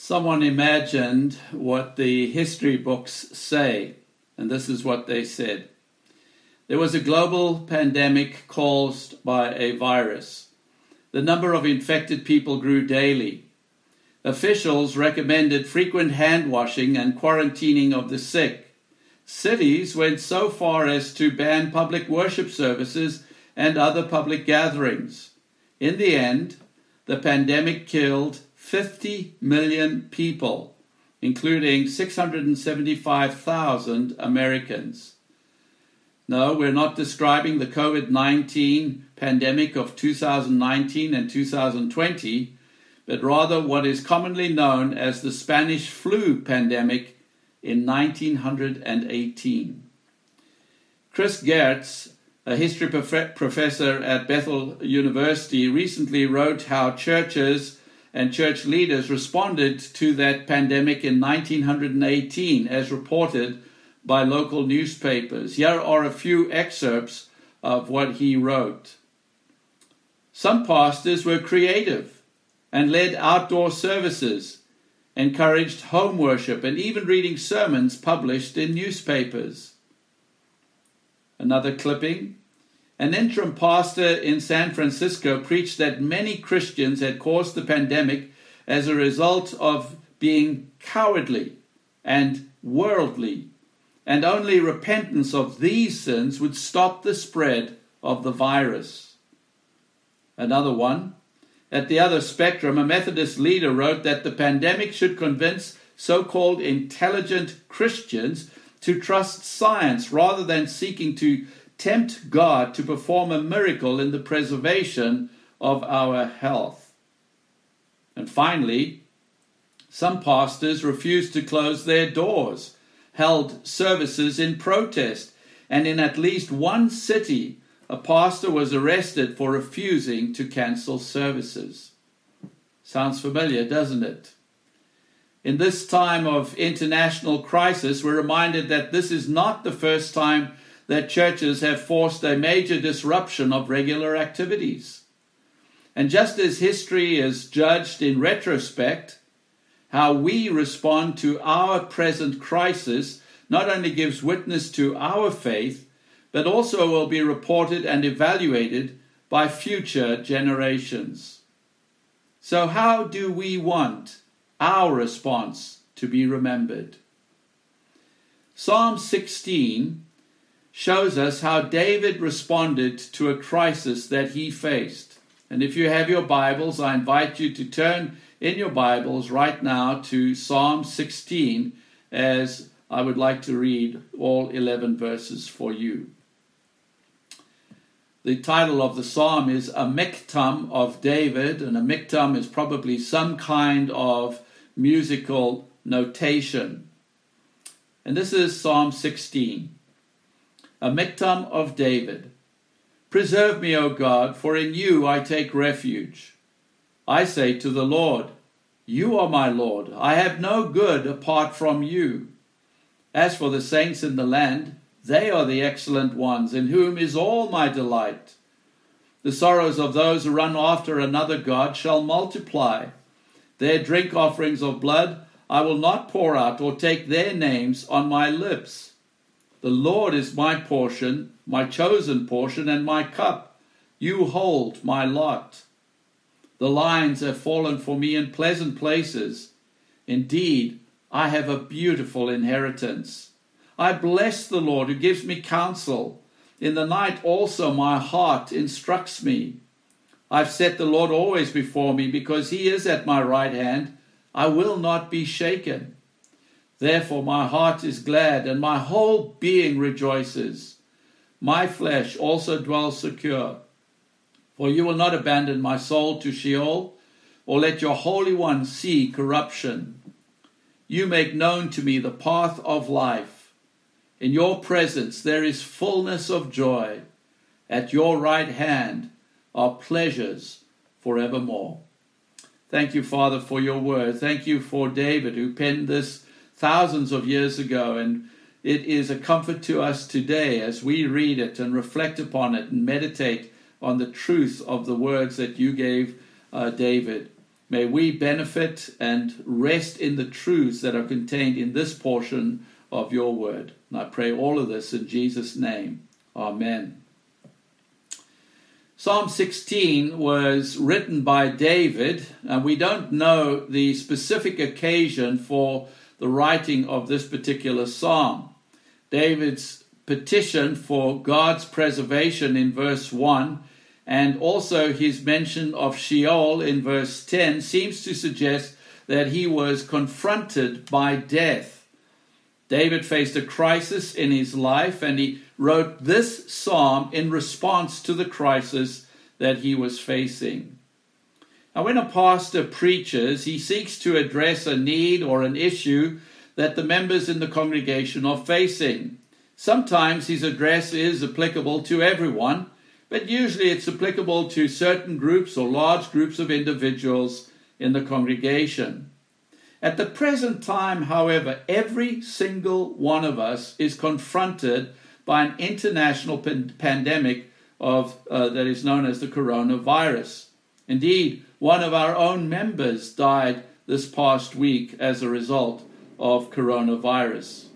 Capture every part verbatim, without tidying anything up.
Someone imagined what the history books say, and this is what they said. There was a global pandemic caused by a virus. The number of infected people grew daily. Officials recommended frequent hand washing and quarantining of the sick. Cities went so far as to ban public worship services and other public gatherings. In the end, the pandemic killed fifty million people, including six hundred seventy-five thousand Americans. No, we're not describing the COVID nineteen pandemic of two thousand nineteen and two thousand twenty, but rather what is commonly known as the Spanish flu pandemic in nineteen eighteen. Chris Gertz, a history prof- professor at Bethel University, recently wrote how churches and church leaders responded to that pandemic in nineteen eighteen, as reported by local newspapers. Here are a few excerpts of what he wrote. Some pastors were creative and led outdoor services, encouraged home worship, and even reading sermons published in newspapers. Another clipping. An interim pastor in San Francisco preached that many Christians had caused the pandemic as a result of being cowardly and worldly, and only repentance of these sins would stop the spread of the virus. Another one. At the other spectrum, a Methodist leader wrote that the pandemic should convince so-called intelligent Christians to trust science rather than seeking to tempt God to perform a miracle in the preservation of our health. And finally, some pastors refused to close their doors, held services in protest, and in at least one city, a pastor was arrested for refusing to cancel services. Sounds familiar, doesn't it? In this time of international crisis, we're reminded that this is not the first time that churches have forced a major disruption of regular activities. And just as history is judged in retrospect, how we respond to our present crisis not only gives witness to our faith, but also will be reported and evaluated by future generations. So how do we want our response to be remembered? Psalm sixteen shows us how David responded to a crisis that he faced. And if you have your Bibles, I invite you to turn in your Bibles right now to Psalm sixteen, as I would like to read all eleven verses for you. The title of the psalm is A Miktam of David, and a miktam is probably some kind of musical notation. And this is Psalm sixteen. A Miktam of David. Preserve me, O God, for in you I take refuge. I say to the Lord, you are my Lord. I have no good apart from you. As for the saints in the land, they are the excellent ones, in whom is all my delight. The sorrows of those who run after another god shall multiply. Their drink offerings of blood I will not pour out, or take their names on my lips. The Lord is my portion, my chosen portion, and my cup. You hold my lot. The lines have fallen for me in pleasant places. Indeed, I have a beautiful inheritance. I bless the Lord who gives me counsel. In the night also my heart instructs me. I've set the Lord always before me, because he is at my right hand. I will not be shaken. Therefore my heart is glad, and my whole being rejoices. My flesh also dwells secure. For you will not abandon my soul to Sheol, or let your Holy One see corruption. You make known to me the path of life. In your presence there is fullness of joy. At your right hand are pleasures forevermore. Thank you, Father, for your word. Thank you for David, who penned this thousands of years ago, and it is a comfort to us today as we read it and reflect upon it and meditate on the truth of the words that you gave uh, David. May we benefit and rest in the truths that are contained in this portion of your word. And I pray all of this in Jesus' name. Amen. Psalm sixteen was written by David, and we don't know the specific occasion for the writing of this particular psalm. David's petition for God's preservation in verse one, and also his mention of Sheol in verse ten, seems to suggest that he was confronted by death. David faced a crisis in his life, and he wrote this psalm in response to the crisis that he was facing. Now, when a pastor preaches, he seeks to address a need or an issue that the members in the congregation are facing. Sometimes his address is applicable to everyone, but usually it's applicable to certain groups or large groups of individuals in the congregation. At the present time, however, every single one of us is confronted by an international pan- pandemic of uh, that is known as the coronavirus. Indeed, one of our own members died this past week as a result of coronavirus.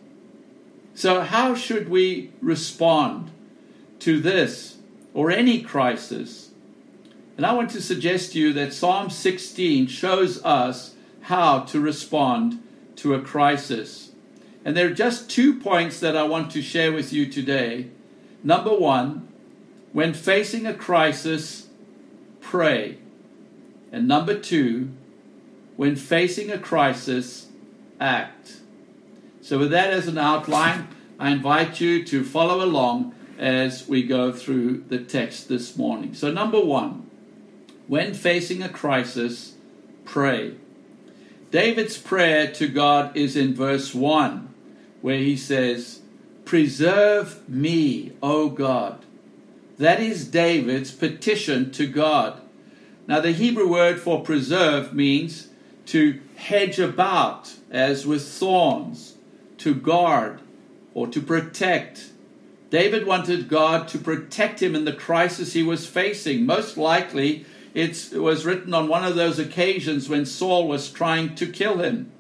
So how should we respond to this or any crisis? And I want to suggest to you that Psalm sixteen shows us how to respond to a crisis. And there are just two points that I want to share with you today. Number one, when facing a crisis, pray. And number two, when facing a crisis, act. So with that as an outline, I invite you to follow along as we go through the text this morning. So number one, when facing a crisis, pray. David's prayer to God is in verse one, where he says, "Preserve me, O God." That is David's petition to God. Now, the Hebrew word for preserve means to hedge about, as with thorns, to guard, or to protect. David wanted God to protect him in the crisis he was facing. Most likely, it was written on one of those occasions when Saul was trying to kill him.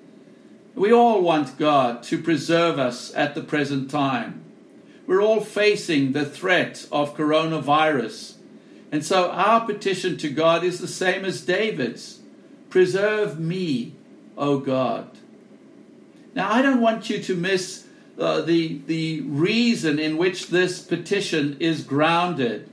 We all want God to preserve us at the present time. We're all facing the threat of coronavirus. And so our petition to God is the same as David's. Preserve me, O God. Now, I don't want you to miss uh, the, the reason in which this petition is grounded.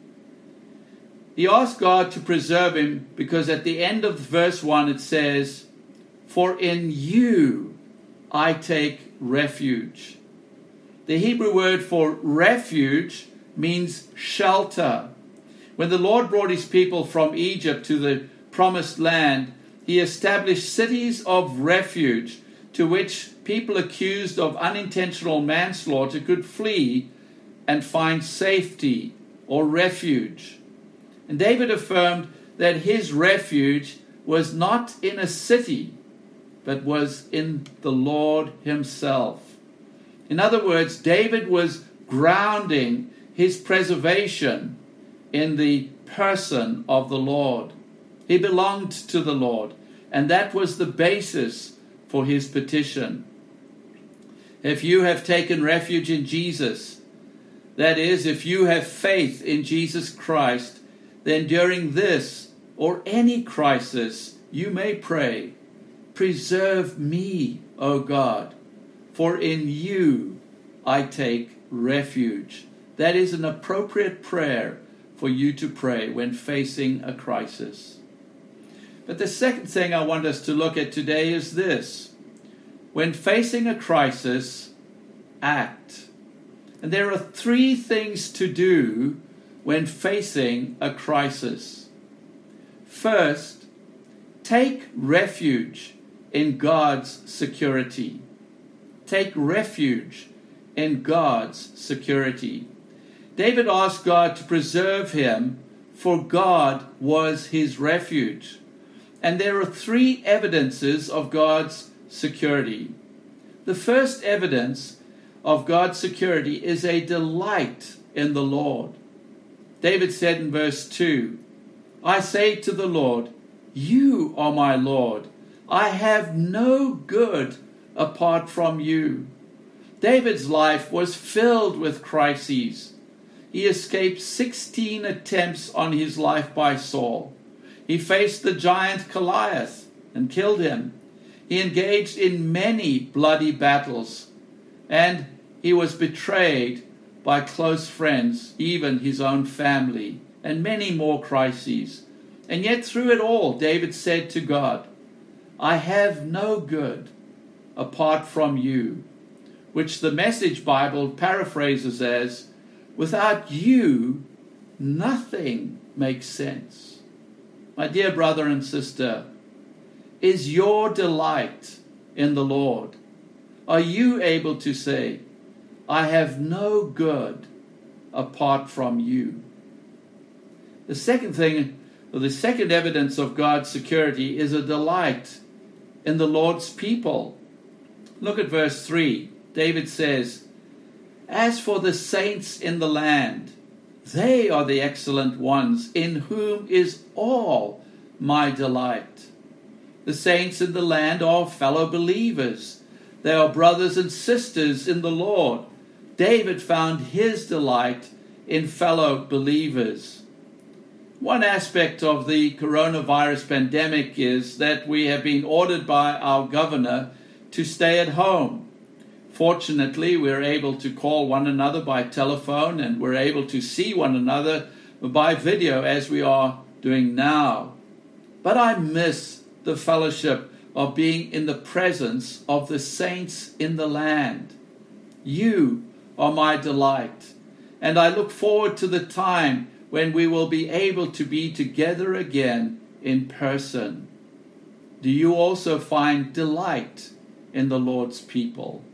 He asked God to preserve him because at the end of verse one it says, "For in you I take refuge." The Hebrew word for refuge means shelter. When the Lord brought his people from Egypt to the promised land, he established cities of refuge to which people accused of unintentional manslaughter could flee and find safety or refuge. And David affirmed that his refuge was not in a city, but was in the Lord himself. In other words, David was grounding his preservation in the person of the Lord. He belonged to the Lord, and that was the basis for his petition. If you have taken refuge in Jesus, that is, if you have faith in Jesus Christ, then during this or any crisis, you may pray, "Preserve me, O God, for in you I take refuge." That is an appropriate prayer for you to pray when facing a crisis. But the second thing I want us to look at today is this. When facing a crisis, act. And there are three things to do when facing a crisis. First, take refuge in God's security. Take refuge in God's security. David asked God to preserve him, for God was his refuge. And there are three evidences of God's security. The first evidence of God's security is a delight in the Lord. David said in verse two, "I say to the Lord, You are my Lord. I have no good apart from you. David's life was filled with crises. He escaped sixteen attempts on his life by Saul. He faced the giant Goliath and killed him. He engaged in many bloody battles, and he was betrayed by close friends, even his own family, and many more crises. And yet through it all, David said to God, I have no good apart from you, which the Message Bible paraphrases as, without you, nothing makes sense. My dear brother and sister, is your delight in the Lord? Are you able to say, I have no good apart from you? The second thing, or the second evidence of God's security is a delight in the Lord's people. Look at verse three. David says, as for the saints in the land, they are the excellent ones, in whom is all my delight. The saints in the land are fellow believers. They are brothers and sisters in the Lord. David found his delight in fellow believers. One aspect of the coronavirus pandemic is that we have been ordered by our governor to stay at home. Fortunately, we're able to call one another by telephone, and we're able to see one another by video as we are doing now. But I miss the fellowship of being in the presence of the saints in the land. You are my delight, and I look forward to the time when we will be able to be together again in person. Do you also find delight in the Lord's people?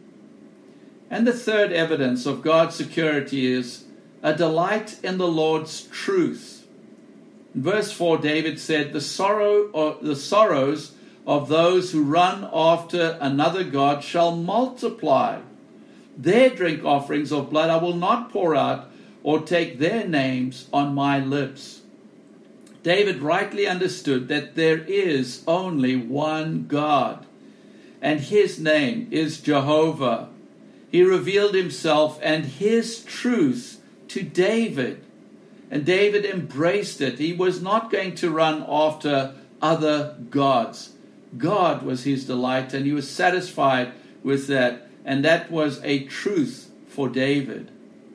And the third evidence of God's security is a delight in the Lord's truth. In verse four, David said, the sorrow or the sorrows of those who run after another god shall multiply. Their drink offerings of blood I will not pour out, or take their names on my lips. David rightly understood that there is only one God, and his name is Jehovah. He revealed himself and his truth to David, and David embraced it. He was not going to run after other gods. God was his delight, and he was satisfied with that, and that was a truth for David.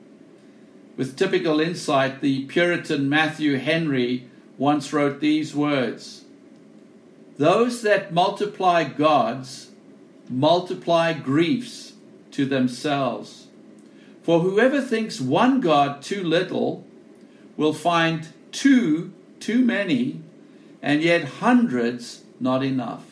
With typical insight, the Puritan Matthew Henry once wrote these words, those that multiply gods multiply griefs to themselves. For whoever thinks one God too little will find two too many, and yet hundreds not enough.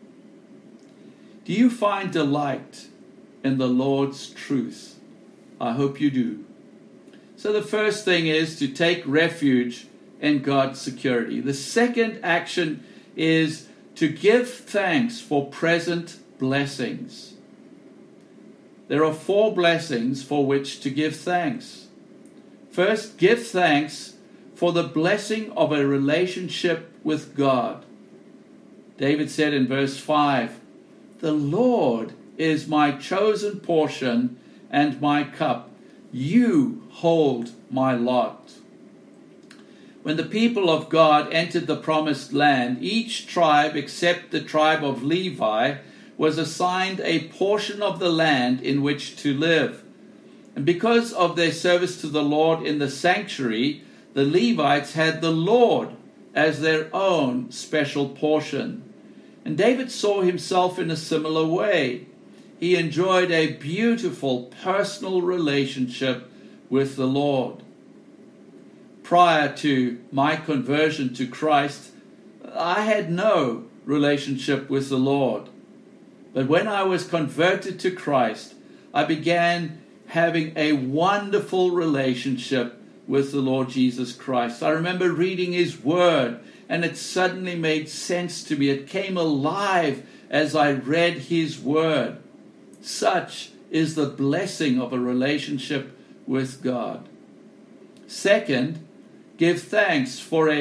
Do you find delight in the Lord's truth? I hope you do. So the first thing is to take refuge in God's security. The second action is to give thanks for present blessings. There are four blessings for which to give thanks. First, give thanks for the blessing of a relationship with God. David said in verse five, the Lord is my chosen portion and my cup. You hold my lot. When the people of God entered the promised land, each tribe except the tribe of Levi was assigned a portion of the land in which to live. And because of their service to the Lord in the sanctuary, the Levites had the Lord as their own special portion. And David saw himself in a similar way. He enjoyed a beautiful personal relationship with the Lord. Prior to my conversion to Christ, I had no relationship with the Lord. But when I was converted to Christ, I began having a wonderful relationship with the Lord Jesus Christ. I remember reading his word, and it suddenly made sense to me. It came alive as I read his word. Such is the blessing of a relationship with God. Second, give thanks for a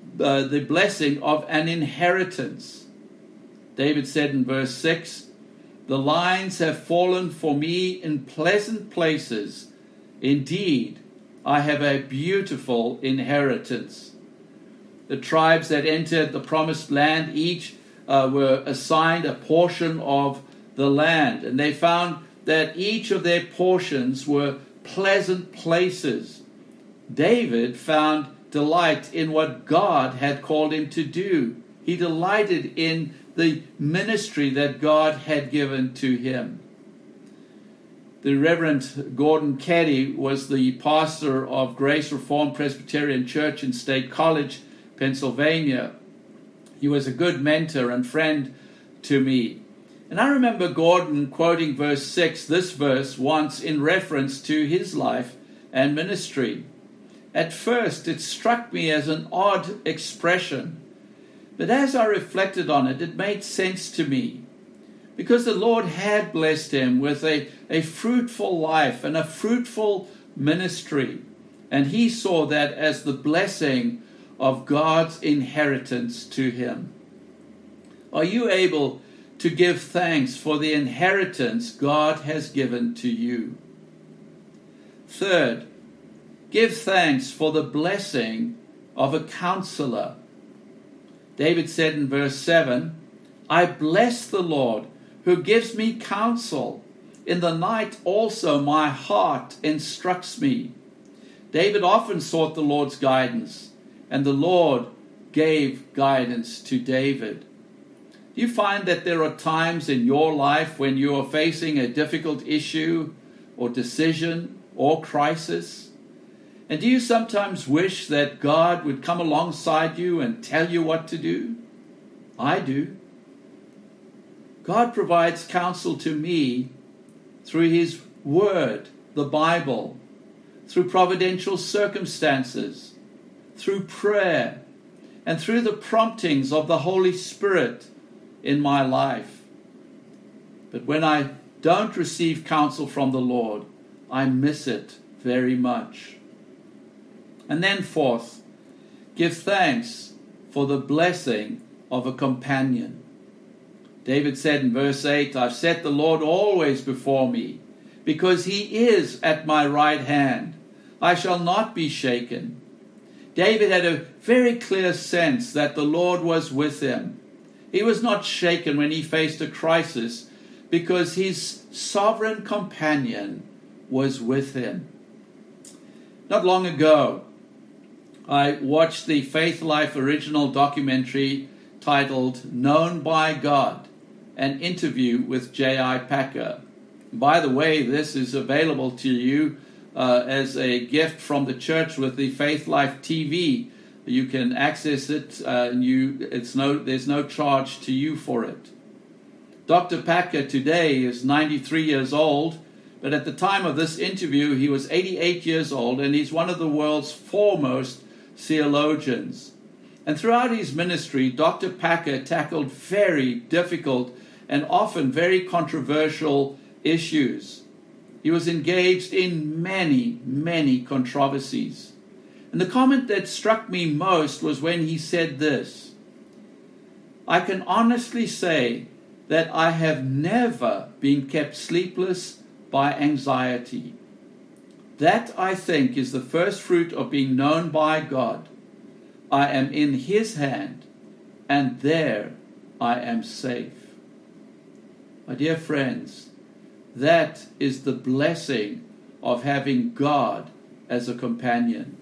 uh, the blessing of an inheritance. David said in verse six, "The lines have fallen for me in pleasant places. Indeed, I have a beautiful inheritance." The tribes that entered the promised land each uh, were assigned a portion of the land, and they found that each of their portions were pleasant places. David found delight in what God had called him to do. He delighted in the ministry that God had given to him. The Reverend Gordon Caddy was the pastor of Grace Reformed Presbyterian Church in State College, Pennsylvania. He was a good mentor and friend to me. And I remember Gordon quoting verse six, this verse, once in reference to his life and ministry. At first, it struck me as an odd expression, but as I reflected on it, it made sense to me, because the Lord had blessed him with a, a fruitful life and a fruitful ministry, and he saw that as the blessing of God's inheritance to him. Are you able to give thanks for the inheritance God has given to you? Third, give thanks for the blessing of a counselor. David said in verse seven, "I bless the Lord who gives me counsel. In the night also my heart instructs me." David often sought the Lord's guidance, and the Lord gave guidance to David. Do you find that there are times in your life when you are facing a difficult issue or decision or crisis? And do you sometimes wish that God would come alongside you and tell you what to do? I do. God provides counsel to me through His Word, the Bible, through providential circumstances, through prayer, and through the promptings of the Holy Spirit in my life. But when I don't receive counsel from the Lord, I miss it very much. And then fourth, give thanks for the blessing of a companion. David said in verse eight, "I've set the Lord always before me, because He is at my right hand. I shall not be shaken." David had a very clear sense that the Lord was with him. He was not shaken when he faced a crisis, because his sovereign companion was with him. Not long ago, I watched the Faith Life original documentary titled "Known by God," an interview with J I Packer. By the way, this is available to you uh, as a gift from the church with the Faith Life T V. You can access it, uh, and you, it's no, there's no charge to you for it. Doctor Packer today is ninety-three years old, but at the time of this interview, he was eighty-eight years old, and he's one of the world's foremost theologians. And throughout his ministry, Doctor Packer tackled very difficult and often very controversial issues. He was engaged in many, many controversies. And the comment that struck me most was when he said this: "I can honestly say that I have never been kept sleepless by anxiety. That, I think, is the first fruit of being known by God. I am in His hand, and there I am safe." My dear friends, that is the blessing of having God as a companion.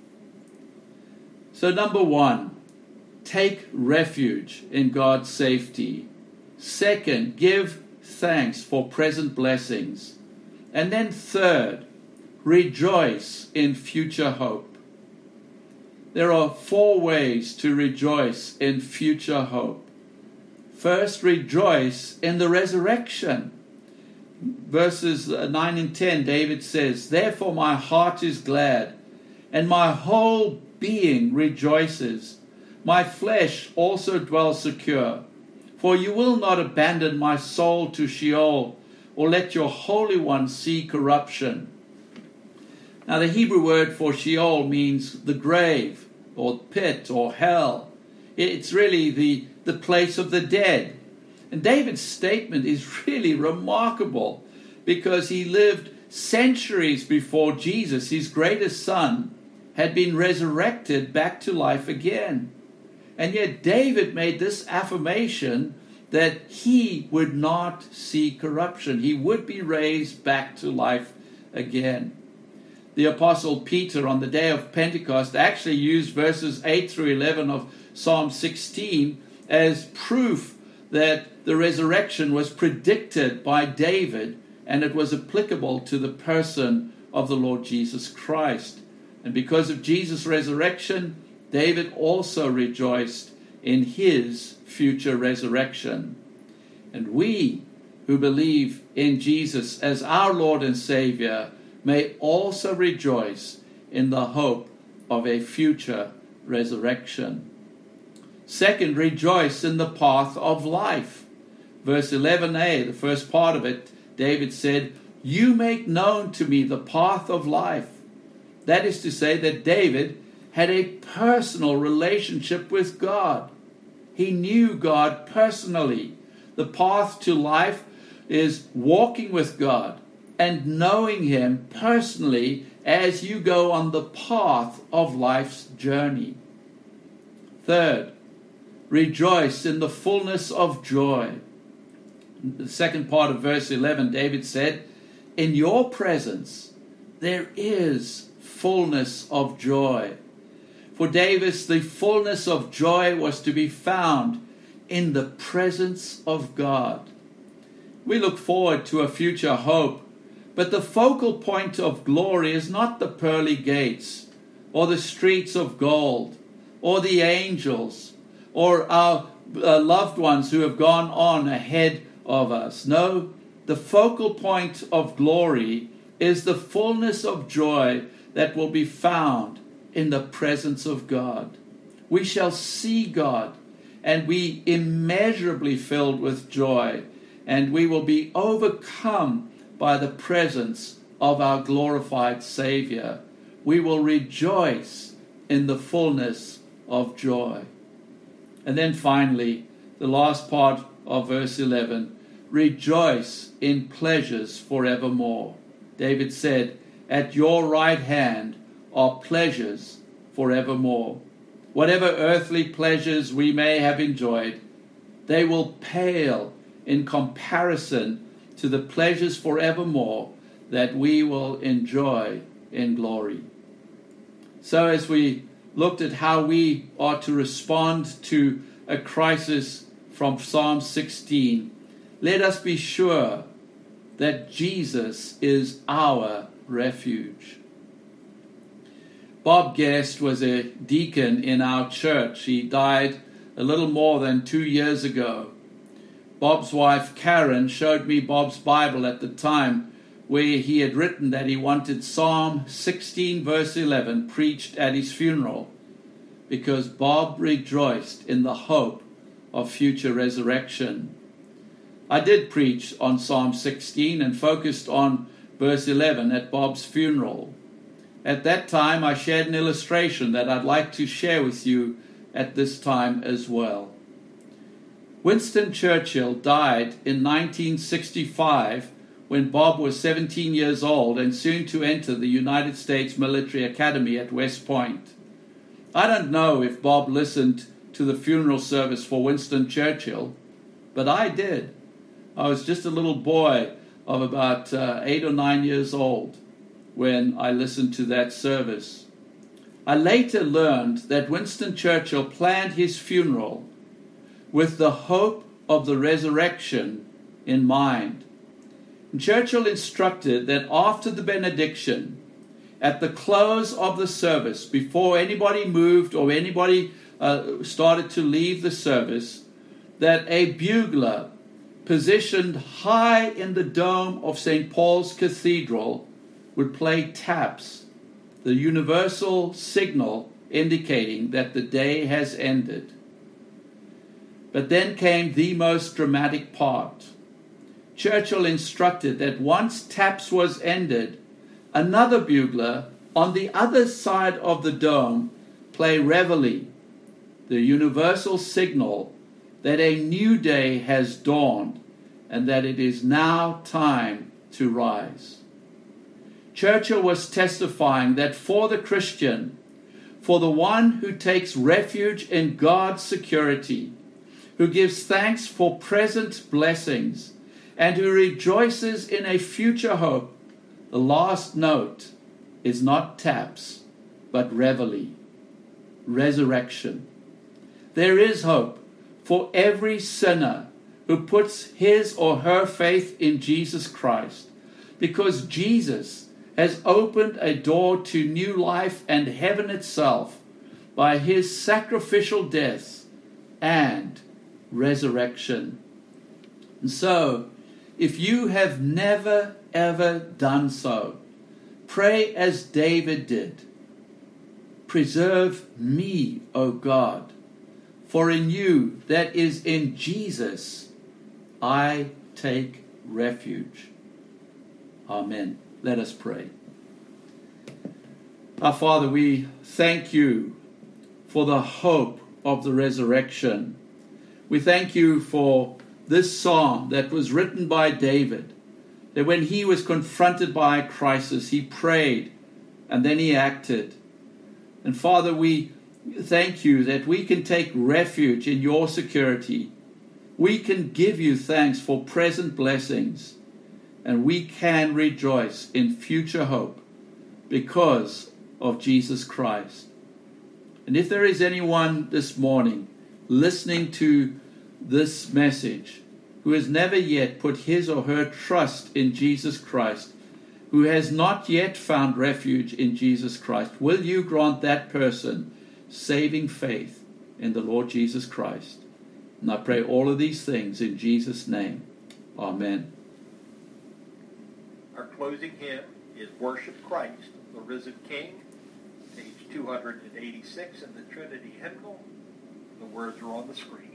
So number one, take refuge in God's safety. Second, give thanks for present blessings. And then third, rejoice in future hope. There are four ways to rejoice in future hope. First, rejoice in the resurrection. Verses nine and ten, David says, "Therefore my heart is glad, and my whole being rejoices. My flesh also dwells secure. For you will not abandon my soul to Sheol, or let your Holy One see corruption." Now the Hebrew word for Sheol means the grave, or pit, or hell. It's really the, the place of the dead. And David's statement is really remarkable because he lived centuries before Jesus, his greatest son, had been resurrected back to life again. And yet David made this affirmation that he would not see corruption. He would be raised back to life again. The Apostle Peter on the day of Pentecost actually used verses eight through eleven of Psalm sixteen as proof that the resurrection was predicted by David and it was applicable to the person of the Lord Jesus Christ. And because of Jesus' resurrection, David also rejoiced in his future resurrection. And we who believe in Jesus as our Lord and Savior may also rejoice in the hope of a future resurrection. Second, rejoice in the path of life. Verse eleven a, the first part of it, David said, "You make known to me the path of life." That is to say that David had a personal relationship with God. He knew God personally. The path to life is walking with God and knowing Him personally as you go on the path of life's journey. Third, rejoice in the fullness of joy. In the second part of verse eleven, David said, "In your presence there is fullness of joy." For David, the fullness of joy was to be found in the presence of God. We look forward to a future hope, but the focal point of glory is not the pearly gates, or the streets of gold, or the angels, or our uh, loved ones who have gone on ahead of us. No, the focal point of glory is the fullness of joy that will be found in the presence of God. We shall see God and be immeasurably filled with joy, and we will be overcome by the presence of our glorified Savior. We will rejoice in the fullness of joy. And then finally, the last part of verse eleven, rejoice in pleasures forevermore. David said, "At your right hand are pleasures forevermore." Whatever earthly pleasures we may have enjoyed, they will pale in comparison to the pleasures forevermore that we will enjoy in glory. So as we looked at how we are to respond to a crisis from Psalm sixteen, let us be sure that Jesus is our refuge. Bob Guest was a deacon in our church. He died a little more than two years ago. Bob's wife, Karen, showed me Bob's Bible at the time where he had written that he wanted Psalm sixteen verse eleven preached at his funeral because Bob rejoiced in the hope of future resurrection. I did preach on Psalm sixteen and focused on verse eleven at Bob's funeral. At that time, I shared an illustration that I'd like to share with you at this time as well. Winston Churchill died in nineteen sixty-five when Bob was seventeen years old and soon to enter the United States Military Academy at West Point. I don't know if Bob listened to the funeral service for Winston Churchill, but I did. I was just a little boy of about uh, eight or nine years old when I listened to that service. I later learned that Winston Churchill planned his funeral with the hope of the resurrection in mind. And Churchill instructed that after the benediction, at the close of the service, before anybody moved or anybody uh, started to leave the service, that a bugler positioned high in the dome of Saint Paul's Cathedral would play taps, the universal signal indicating that the day has ended. But then came the most dramatic part. Churchill instructed that once taps was ended, another bugler on the other side of the dome play reveille. the universal signal that a new day has dawned and that it is now time to rise. Churchill was testifying that for the Christian, for the one who takes refuge in God's security, who gives thanks for present blessings, and who rejoices in a future hope, the last note is not taps, but reveille, resurrection. There is hope for every sinner who puts his or her faith in Jesus Christ, because Jesus has opened a door to new life and heaven itself by his sacrificial death and resurrection. And so, if you have never ever done so, pray as David did. Preserve me, O God, for in you, that is in Jesus, I take refuge. Amen. Let us pray. Our Father, we thank you for the hope of the resurrection. We thank you for this psalm that was written by David, that when he was confronted by a crisis, he prayed and then he acted. And Father, we thank you that we can take refuge in your security. We can give you thanks for present blessings, and we can rejoice in future hope because of Jesus Christ. And if there is anyone this morning listening to this message who has never yet put his or her trust in Jesus Christ, who has not yet found refuge in Jesus Christ, will you grant that person saving faith in the Lord Jesus Christ? And I pray all of these things in Jesus' name. Amen. Our closing hymn is Worship Christ, the Risen King, page two hundred eighty-six in the Trinity Hymnal. The words are on the screen.